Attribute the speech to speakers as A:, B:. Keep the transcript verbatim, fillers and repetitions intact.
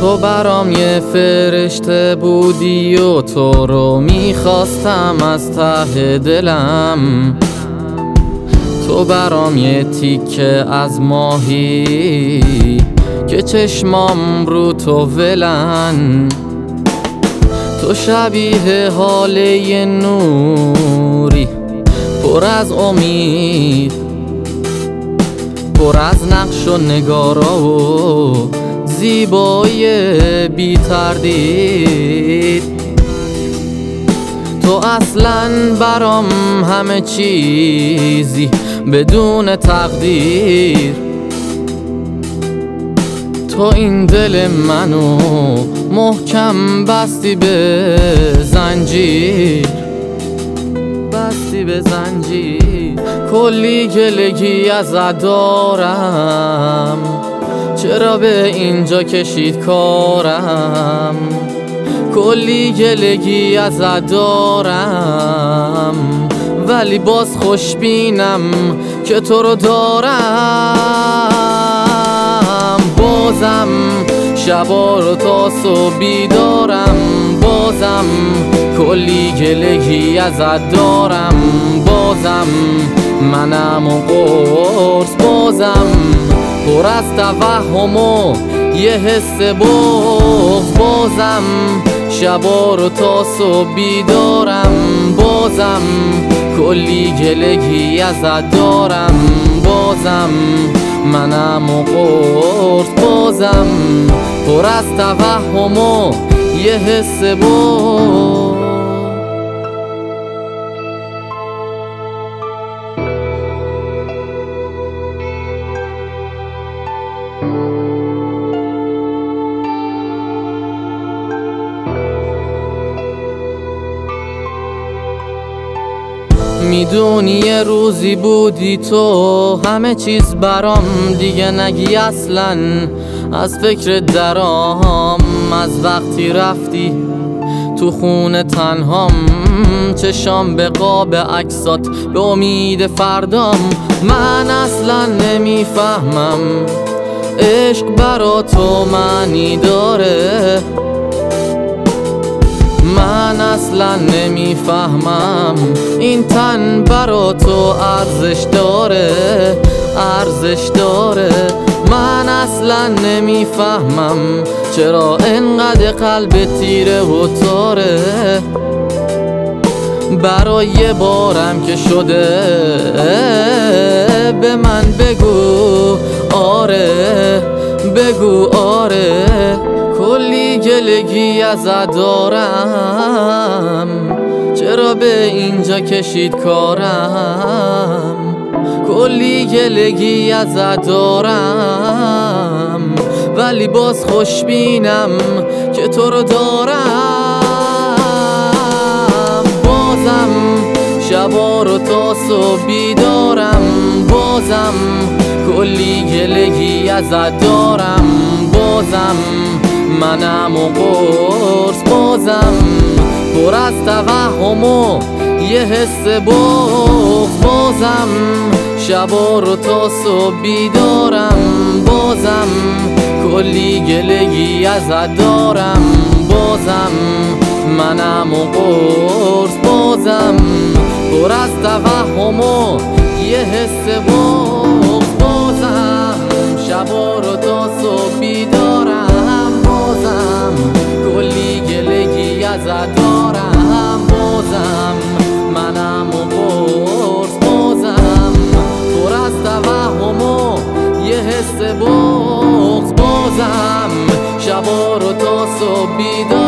A: تو برام یه فرشته بودی و تو رو میخواستم از ته دلم. تو برام یه تیکه از ماهی که چشمام رو تو ولن. تو شبیه حاله نوری پر از امید، پر از نقش و نگارا و زیبایی بی تردید. تو اصلاً برام همه چیزی بدون تقدیر. تو این دل منو محکم بستی به زنجیر، بستی به زنجیر. کلی گلگی ازت دارم، چرا به اینجا کشید کارم. کلی گلگی ازت دارم ولی باز خوشبینم که تو رو دارم. بازم شبا رو تا صبح بیدارم، بازم کلی گلگی ازت دارم. بازم منم و قرص، بازم پر از توهم و یه حس بغض. بازم شبا رو تا صبح بیدارم، بازم کلی گلگی ازت دارم. بازم منم و قرص، بازم پر از توهم و یه حس بغض. میدونی یه روزی بودی تو همه چیز برام، دیگه نگی اصلاً از فکر درام. از وقتی رفتی تو خونه تنهام، چشام به قاب عکسات به امید فردام. من اصلاً نمیفهمم عشق برا تو معنی داره. من اصلا نمیفهمم این تن برا تو ارزش داره، ارزش داره. من اصلا نمیفهمم چرا انقدر قلب تیره و تاره. برای یه بارم که شده به من بگو آره، بگو آره. کلی گلگی ازت دارم، چرا به اینجا کشید کارم. کلی گلگی ازت دارم ولی باز خوشبینم که تو رو دارم. بازم شبا رو تا صبح بیدارم، بازم کلی گلگی ازت دارم. بازم منم و قرص، بازم پر از توهم و یه حس بغض. بازم شبا رو تا صبح بیدارم، بازم کلی گلگی ازت دارم. بازم منم و قرص، بازم پر از توهم و یه حس بغض. بازم شبا رو تا صبح بیدارم، بازم کلی گلگی ازت دارم. بازم منم و قرص، بازم پر از توهم و یه حس بغض. بازم شبا رو تا صبح بیدارم.